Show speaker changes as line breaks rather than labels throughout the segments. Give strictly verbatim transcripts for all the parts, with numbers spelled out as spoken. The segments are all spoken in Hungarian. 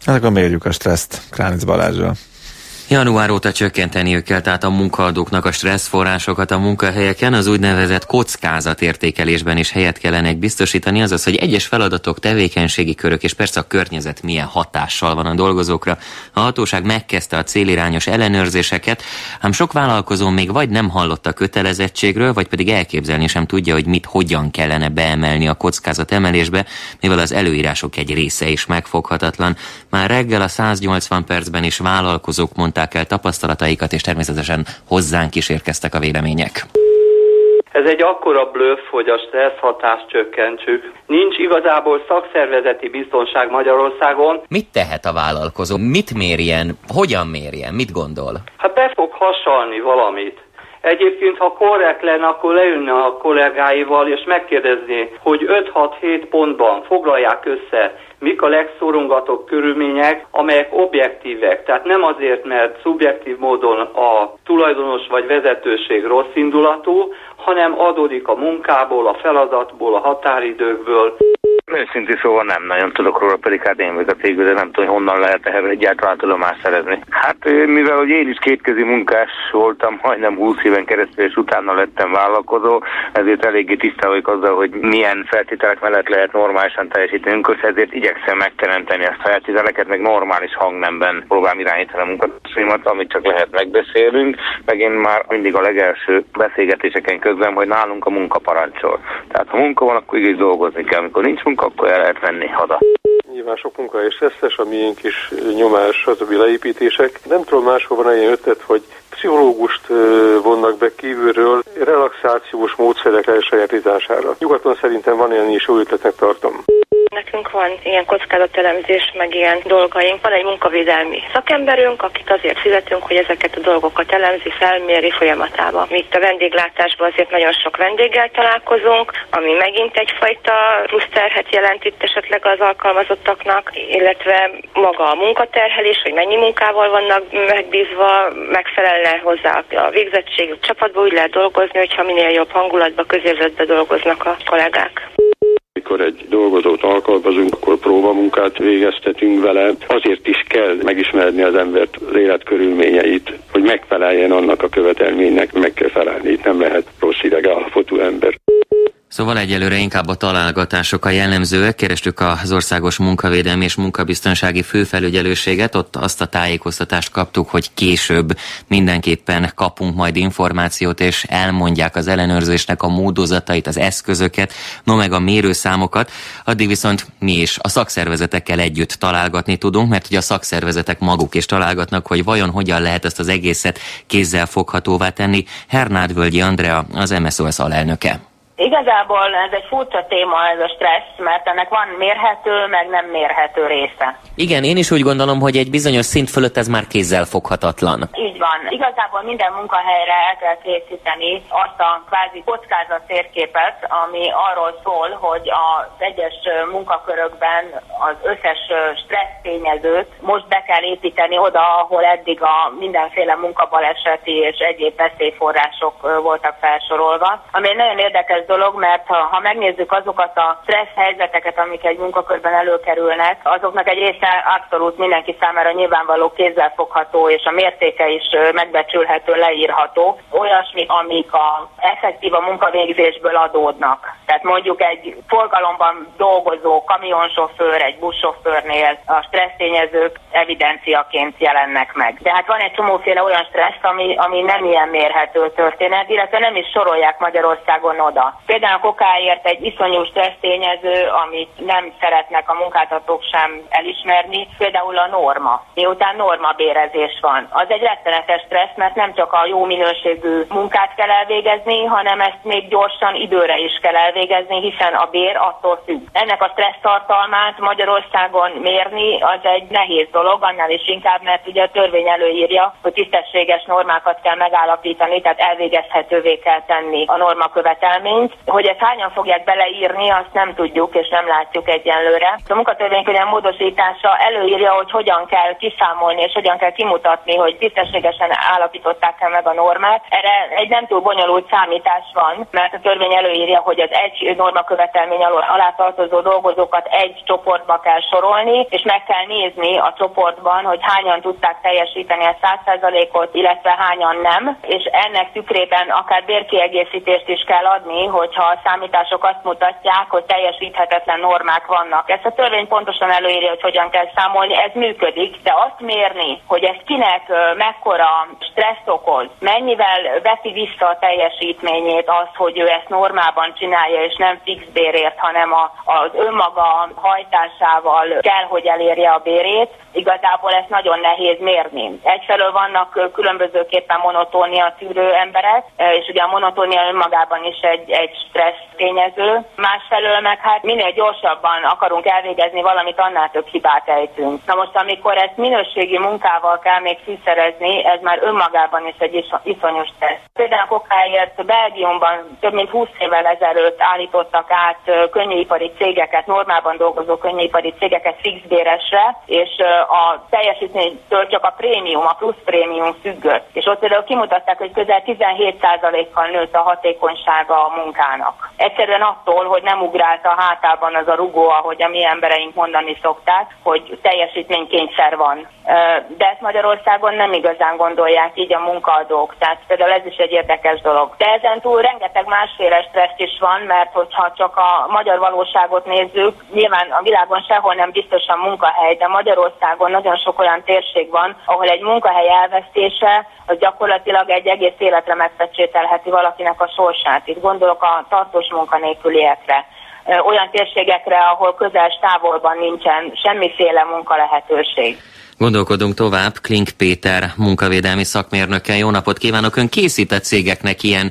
Hát akkor mérjük a stresszt Kránic Balázsral.
Január óta csökkenteniük kell tehát a munkaadóknak a stresszforrásokat a munkahelyeken, az úgynevezett kockázatértékelésben is helyet kellene biztosítani, azaz, hogy egyes feladatok, tevékenységi körök és persze a környezet milyen hatással van a dolgozókra. A hatóság megkezdte a célirányos ellenőrzéseket, ám sok vállalkozó még vagy nem hallott a kötelezettségről, vagy pedig elképzelni sem tudja, hogy mit hogyan kellene beemelni a kockázat emelésbe, mivel az előírások egy része is megfoghatatlan. Már reggel a száznyolcvan percben is vállalkozók mondták el tapasztalataikat, és természetesen hozzánk is érkeztek a vélemények.
Ez egy akkora blöff, hogy a stressz hatást csökkentsük. Nincs igazából szakszervezeti biztonság Magyarországon.
Mit tehet a vállalkozó? Mit mérjen? Hogyan mérjen? Mit gondol?
Hát be fog hasalni valamit. Egyébként, ha korrekt lenne, akkor leülne a kollégáival, és megkérdezni, hogy öt-hat-hét pontban foglalják össze, mik a legszorongatóbb körülmények, amelyek objektívek. Tehát nem azért, mert szubjektív módon a tulajdonos vagy vezetőség rossz indulatú, hanem adódik a munkából, a feladatból, a határidőkből.
Őszintén szóval nem nagyon tudok róla, pedig hát én vagyok a cégül, de nem tudom, hogy honnan lehet erre egyáltalán tudomást szerezni. Hát mivel hogy én is kétkezi munkás voltam majdnem húsz éven keresztül, és utána lettem vállalkozó, ezért eléggé tisztán vagyok azzal, hogy milyen feltételek mellett lehet normálisan teljesíteni, és ezért igyekszem megteremteni a feltételeket, meg normális hangnemben próbálom irányítani a munkatársaimat, amit csak lehet megbeszélünk, meg én már mindig a legelső beszélgetéseken közben, hogy nálunk a munka parancsol. Tehát ha munka van, akkor így dolgozni kell, amikor nincs munka, akkor el lehet venni haza.
Nyilván sok munka és stresszes, a miénk is nyomás, stb. Leépítések. Nem tudom, máshol van ilyen ötlet, hogy pszichológust vonnak be kívülről relaxációs módszerek elsajátítására. Nyugaton szerintem van ilyen, is jó ötletnek tartom.
Nekünk van ilyen kockázatelemzés, meg ilyen dolgaink. Van egy munkavédelmi szakemberünk, akit azért fizetünk, hogy ezeket a dolgokat elemzi, felméri folyamatában. Mi itt a vendéglátásban azért nagyon sok vendéggel találkozunk, ami megint egyfajta plusz terhet jelent itt esetleg az alkalmazottaknak, illetve maga a munkaterhelés, hogy mennyi munkával vannak megbízva, megfelelne hozzá a végzettség. Csapatban úgy lehet dolgozni, hogyha minél jobb hangulatban, közérzetben dolgoznak a kollégák.
Amikor egy dolgozót alkalmazunk, akkor próbamunkát végeztetünk vele. Azért is kell megismerni az embert, az életkörülményeit, hogy megfeleljen annak a követelménynek, meg kell felelni. Itt nem lehet rossz idegállapotú ember.
Szóval egyelőre inkább a találgatások a jellemzőek. Kerestük az Országos Munkavédelmi és Munkabiztonsági Főfelügyelőséget, ott azt a tájékoztatást kaptuk, hogy később mindenképpen kapunk majd információt, és elmondják az ellenőrzésnek a módozatait, az eszközöket, no meg a mérőszámokat. Addig viszont mi is a szakszervezetekkel együtt találgatni tudunk, mert ugye a szakszervezetek maguk is találgatnak, hogy vajon hogyan lehet ezt az egészet kézzel foghatóvá tenni. Hernádvölgyi Andrea, az em es o es alelnöke.
Igazából ez egy furcsa téma, ez a stressz, mert ennek van mérhető, meg nem mérhető része.
Igen, én is úgy gondolom, hogy egy bizonyos szint fölött ez már kézzel foghatatlan.
Így van. Igazából minden munkahelyre el kell készíteni azt a kvázi kockázat térképet, ami arról szól, hogy az egyes munkakörökben az összes stressz tényezőt most be kell építeni oda, ahol eddig a mindenféle munkabaleseti és egyéb veszélyforrások voltak felsorolva. Ami egy nagyon érdekes dolog, mert ha, ha megnézzük azokat a stressz helyzeteket, amik egy munkakörben előkerülnek, azoknak egy része abszolút mindenki számára nyilvánvaló, kézzelfogható, és a mértéke is megbecsülhető, leírható. Olyasmi, amik a effektív a munkavégzésből adódnak. Tehát mondjuk egy forgalomban dolgozó kamionsofőr, egy buszsofőrnél a stressz tényezők evidenciaként jelennek meg. Tehát van egy csomóféle olyan stressz, ami, ami nem ilyen mérhető történet, illetve nem is sorolják Magyarországon oda. Például a kokáért egy iszonyú stressz tényező, amit nem szeretnek a munkáltatók sem elismerni, például a norma. Miután normabérezés van. Az egy rettenetes stressz, mert nem csak a jó minőségű munkát kell elvégezni, hanem ezt még gyorsan időre is kell elvégezni, hiszen a bér attól függ. Ennek a stressz tartalmát Magyarországon mérni az egy nehéz dolog, annál is inkább, mert ugye a törvény előírja, hogy tisztességes normákat kell megállapítani, tehát elvégezhetővé kell tenni a normakövetelményt. törvényt. Hogy ezt hányan fogják beleírni, azt nem tudjuk és nem látjuk egyenlőre. A munkatörvénykönyv módosítása előírja, hogy hogyan kell kiszámolni és hogyan kell kimutatni, hogy tisztességesen állapították-e meg a normát. Erre egy nem túl bonyolult számítás van, mert a törvény előírja, hogy az egy normakövetelmény alá tartozó dolgozókat egy csoportba kell sorolni, és meg kell nézni a csoportban, hogy hányan tudták teljesíteni a száz százalékot, illetve hányan nem, és ennek tükrében akár bérkiegészítést is kell adni, hogyha a számítások azt mutatják, hogy teljesíthetetlen normák vannak. Ezt a törvény pontosan előírja, hogy hogyan kell számolni, ez működik, de azt mérni, hogy ez kinek mekkora stresszt okoz, mennyivel veti vissza a teljesítményét az, hogy ő ezt normában csinálja, és nem fix bérért, hanem a, az önmaga hajtásával kell, hogy elérje a bérét, igazából ezt nagyon nehéz mérni. Egyfelől vannak különbözőképpen monotónia tűrő emberek, és ugye a monotónia önmagában is egy, egy stressz tényező. Másfelől meg hát minél gyorsabban akarunk elvégezni valamit, annál több hibát ejtünk. Na most, amikor ezt minőségi munkával kell még fűszerezni, ez már önmagában is egy iszonyos stressz. Például a kokáért Belgiumban több mint húsz évvel ezelőtt állítottak át könnyűipari cégeket, normában dolgozó könnyűipari cégeket fixbéresre, és a teljesítménytől csak a prémium, a plusz prémium függött. És ott például kimutatták, hogy közel tizenhét százalékkal nőtt a hatékonysága a munkának. Egyszerűen attól, hogy nem ugrált a hátában az a rugó, ahogy a mi embereink mondani szokták, hogy teljesítménykényszer van. De ezt Magyarországon nem igazán gondolják így a munkaadók, tehát például ez is egy érdekes dolog. De ezen túl rengeteg másféle stressz is van, mert hogyha csak a magyar valóságot nézzük, nyilván a világon sehol nem biztosan munkahely, de Magyarországon nagyon sok olyan térség van, ahol egy munkahely elvesztése az gyakorlatilag egy egész életre megpecsételheti valakinek a sorsát. Itt gondolok a tartós munkanélküliekre, olyan térségekre, ahol közel távolban nincsen semmiféle munkalehetőség.
Gondolkodunk tovább. Klink Péter munkavédelmi szakmérnökkel. Jó napot kívánok! Ön készített cégeknek ilyen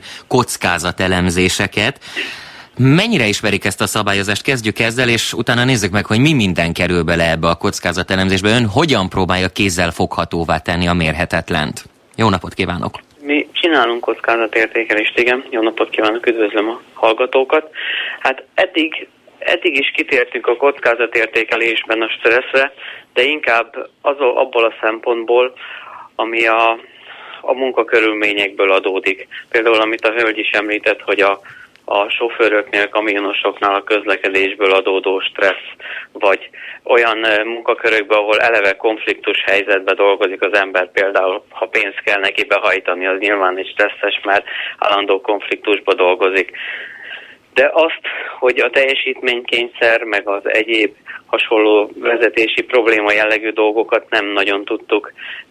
kockázatelemzéseket. Mennyire ismerik ezt a szabályozást? Kezdjük ezzel, és utána nézzük meg, hogy mi minden kerül bele ebbe a kockázatelemzésbe. Ön hogyan próbálja kézzel foghatóvá tenni a mérhetetlent? Jó napot kívánok!
Mi csinálunk kockázatértékelést, igen. Jó napot kívánok, üdvözlöm a hallgatókat. Hát eddig, eddig is kitértünk a kockázatértékelésben a stresszre, de inkább az, abból a szempontból, ami a, a munkakörülményekből adódik. Például, amit a hölgy is említett, hogy a a sofőröknél, kamionosoknál a közlekedésből adódó stressz, vagy olyan munkakörökben, ahol eleve konfliktus helyzetben dolgozik az ember, például ha pénzt kell neki behajtani, az nyilván is stresszes, mert állandó konfliktusban dolgozik. De azt, hogy a teljesítménykényszer, meg az egyéb hasonló vezetési probléma jellegű dolgokat nem nagyon tudtuk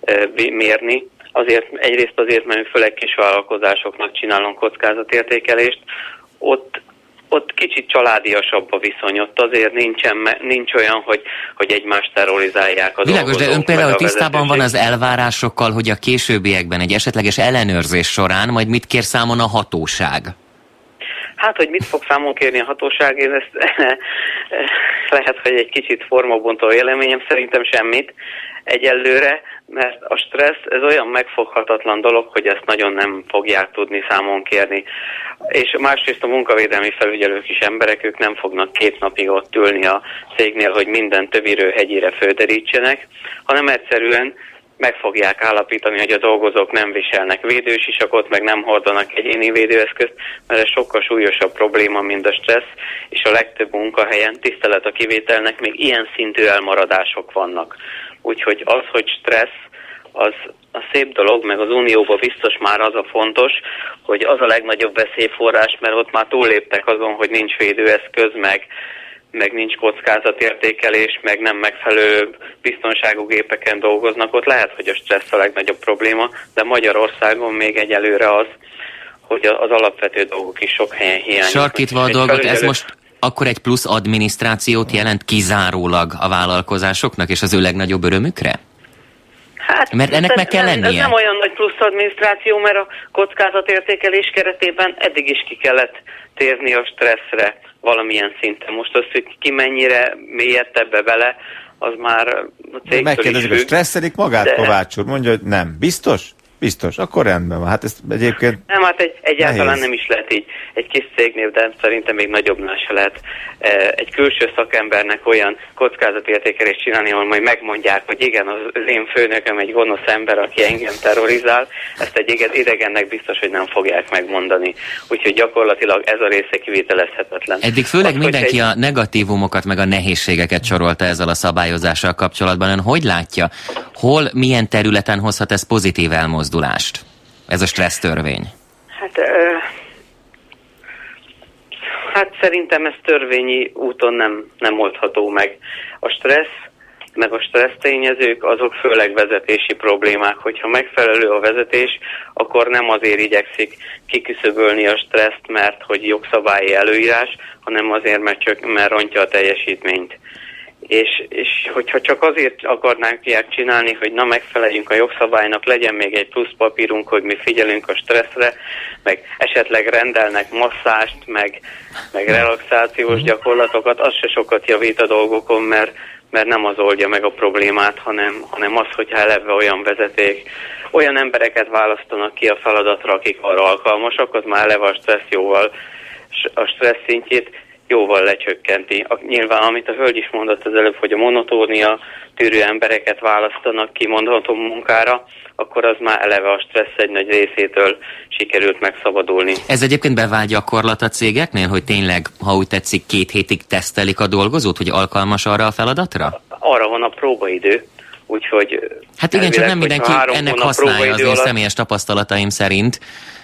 mérni, azért, egyrészt azért, mert főleg kisvállalkozásoknak csinálunk kockázatértékelést, ott, ott kicsit családiasabb a viszony, ott azért nincsen, nincs olyan, hogy, hogy egymást terrorizálják a
Világos,
dolgozók.
De ön például tisztában van az elvárásokkal, hogy a későbbiekben egy esetleges ellenőrzés során majd mit kér számon a hatóság?
Hát, hogy mit fog számon kérni a hatóság, én ezt lehet, hogy egy kicsit formabontó véleményem, szerintem semmit egyelőre, mert a stressz ez olyan megfoghatatlan dolog, hogy ezt nagyon nem fogják tudni számon kérni. És másrészt a munkavédelmi felügyelők is emberek, ők nem fognak két napig ott ülni a cégnél, hogy minden töviről hegyére földerítsenek, hanem egyszerűen meg fogják állapítani, hogy a dolgozók nem viselnek védősisakot, meg nem hordanak egyéni védőeszközt, mert ez sokkal súlyosabb probléma, mint a stressz, és a legtöbb munkahelyen, tisztelet a kivételnek, még ilyen szintű elmaradások vannak. Úgyhogy az, hogy stressz, az a szép dolog, meg az Unióban biztos már az a fontos, hogy az a legnagyobb veszélyforrás, mert ott már túlléptek azon, hogy nincs védőeszköz, meg meg nincs kockázatértékelés, meg nem megfelelő biztonságú gépeken dolgoznak, ott lehet, hogy a stressz a legnagyobb probléma, de Magyarországon még egyelőre az, hogy az alapvető dolgok is sok helyen hiányoznak.
Sarkítva a dolgot, ez most akkor egy plusz adminisztrációt jelent kizárólag a vállalkozásoknak és az ő legnagyobb örömükre?
Hát,
mert ennek meg kell lennie.
Ez nem olyan nagy plusz adminisztráció, mert a kockázatértékelés keretében eddig is ki kellett térni a stresszre valamilyen szinten. Most az, hogy ki mennyire mélyett ebbe bele, az már a cégtől
megkérdezik, hogy stresszelik magát, de... Kovács úr mondja, hogy nem. Biztos? Biztos, akkor rendben van. Hát ezt egyébként...
Nem, hát egy, egyáltalán
nehéz.
nem is lehet így. Egy kis cégnél, de szerintem még nagyobbnál se lehet egy külső szakembernek olyan kockázatértékelést csinálni, ahol majd megmondják, hogy igen, az én főnököm egy gonosz ember, aki engem terrorizál, ezt egy idegennek biztos, hogy nem fogják megmondani. Úgyhogy gyakorlatilag ez a része kivitelezhetetlen.
Eddig főleg
az,
mindenki
egy...
a negatívumokat meg a nehézségeket sorolta ezzel a szabályozással kapcsolatban. Ön hogy látja, hol, milyen területen hozhat ez pozitív elmozdulást? Ez a stressz törvény.
Hát, ö, hát szerintem ez törvényi úton nem, nem oldható meg. A stressz, meg a stressz tényezők, azok főleg vezetési problémák. Hogyha megfelelő a vezetés, akkor nem azért igyekszik kiküszöbölni a stresszt, mert hogy jogszabályi előírás, hanem azért, mert, csak, mert rontja a teljesítményt. És, és hogyha csak azért akarnánk ilyet csinálni, hogy na megfeleljünk a jogszabálynak, legyen még egy plusz papírunk, hogy mi figyelünk a stresszre, meg esetleg rendelnek masszást, meg, meg relaxációs gyakorlatokat, az se sokat javít a dolgokon, mert, mert nem az oldja meg a problémát, hanem, hanem az, hogyha eleve olyan vezeték, olyan embereket választanak ki a feladatra, akik arra alkalmasak, az már eleve a stressz jóval, a stressz szintjét jóval lecsökkenti. A, nyilván, amit a hölgy is mondott az előbb, hogy a monotónia tűrő embereket választanak ki mondható munkára, akkor az már eleve a stressz egy nagy részétől sikerült megszabadulni.
Ez egyébként bevált gyakorlat a cégeknél, hogy tényleg, ha úgy tetszik, két hétig tesztelik a dolgozót, hogy alkalmas arra a feladatra?
Arra van a próbaidő, úgyhogy...
Hát igen, csak nem mindenki ennek használja az én alatt... személyes tapasztalataim szerint.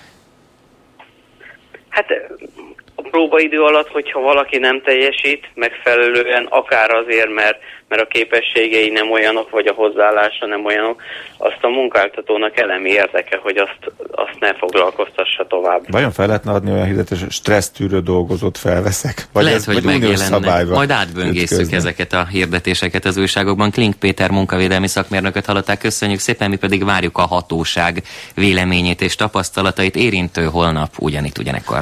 Hát... A próbaidő alatt, hogyha valaki nem teljesít megfelelően, akár azért, mert, mert a képességei nem olyanok, vagy a hozzáállása nem olyanok, azt a munkáltatónak elemi érdeke, hogy azt, azt ne foglalkoztassa tovább.
Vajon fel lehetne adni olyan hirdetes, hogy stressztűrő dolgozót felveszek? Vagy
lehet,
ez,
hogy
vagy
megjelenne. Majd átböngészük
ütközni. Ezeket
a hirdetéseket az újságokban. Klink Péter munkavédelmi szakmérnököt hallották, köszönjük szépen, mi pedig várjuk a hatóság véleményét és tapasztalatait. Érintő holnap ugyanitt ugyanekkor.